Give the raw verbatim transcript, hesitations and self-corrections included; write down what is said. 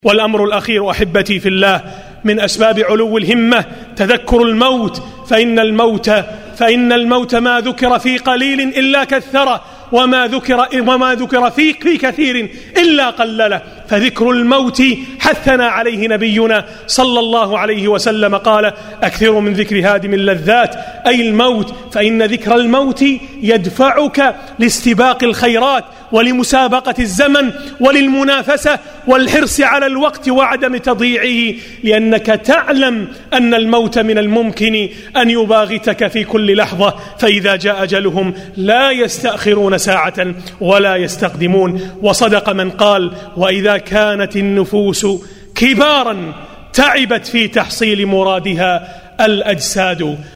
والأمر الأخير أحبتي في الله من أسباب علو الهمة تذكر الموت، فإن الموت فإن الموت ما ذكر في قليل إلا كثره، وما ذكر وما ذكر في في كثير إلا قلله. فذكر الموت حثنا عليه نبينا صلى الله عليه وسلم، قال: أكثروا من ذكر هادم اللذات، أي الموت، فإن ذكر الموت يدفعك لاستباق الخيرات ولمسابقة الزمن وللمنافسة والحرص على الوقت وعدم تضييعه، لأنك تعلم أن الموت من الممكن أن يباغتك في كل لحظة، فإذا جاء أجلهم لا يستأخرون ساعة ولا يستقدمون. وصدق من قال: وإذا كانت النفوس كبارا تعبت في تحصيل مرادها الأجساد.